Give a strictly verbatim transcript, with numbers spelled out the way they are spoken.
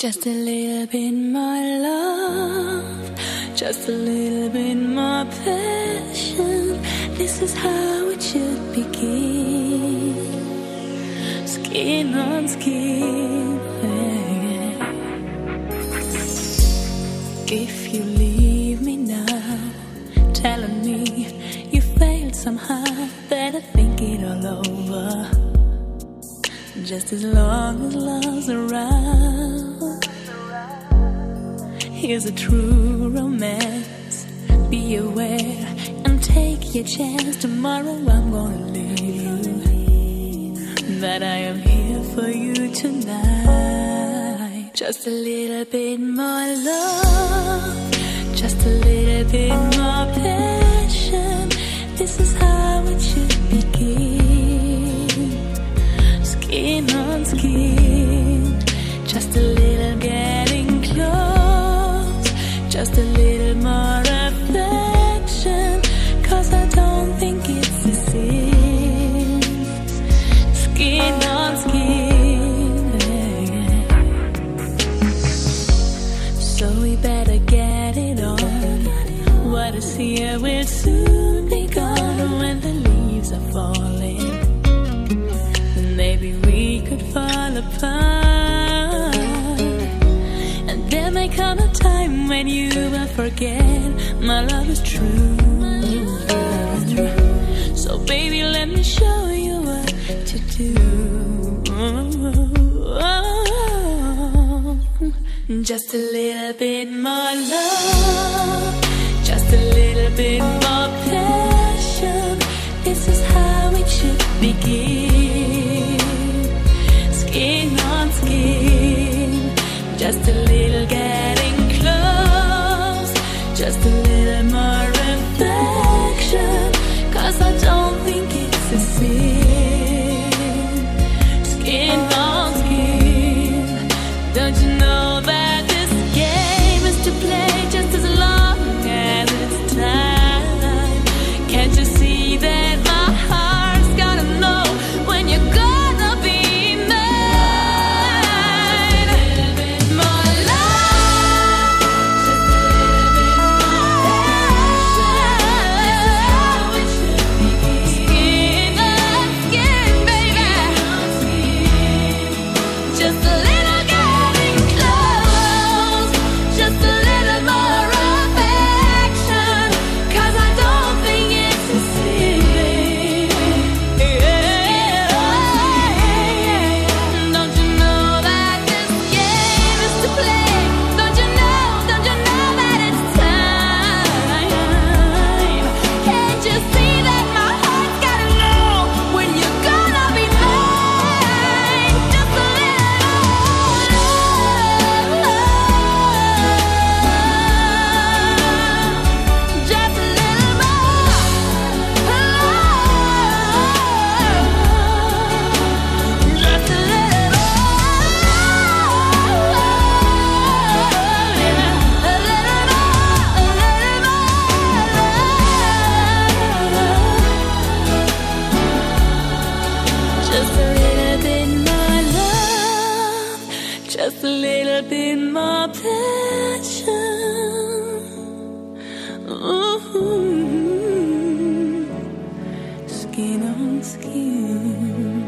Just a little bit more love, just a little bit more passion. This is how it should begin. Skin on skin. If you leave me now, telling me you failed somehow, better think it all over. Just as long as love's around, here's a true romance. Be aware and take your chance. Tomorrow I'm gonna leave you, but I am here for you tonight. Just a little bit more love, just a little bit more passion. This is how it should begin. Skin on skin, just a little getting close, just a little more affection, 'cause I don't think it's the same. Skin on skin, yeah. So we better get it on. What is here will soon be gone. When the leaves are falling, maybe we could fall apart. And there may come a time when you will forget my love is true. So baby, let me show you what to do. Just a little bit more love, just a little bit more passion. This is how it should begin. Skin on skin, just a little getting close, just a little more affection, 'cause I don't think it's the same. Skin on skin, don't you know that this game is to play just as long as it's time? Can't you see that my heart's gotta know when you're gonna be mine? More love, just a little bit more passion. Skin on skin, baby. Just a little getting close, just a little more affection, 'cause I don't think it's the same. Don't you know that this game is to play? Don't you know, don't you know that it's time? Can't you see that my heart's gotta know when you're gonna be mine? Just a little love, just a little more love, just a little just a little bit more love, just a little bit more passion. Ooh, skin on skin.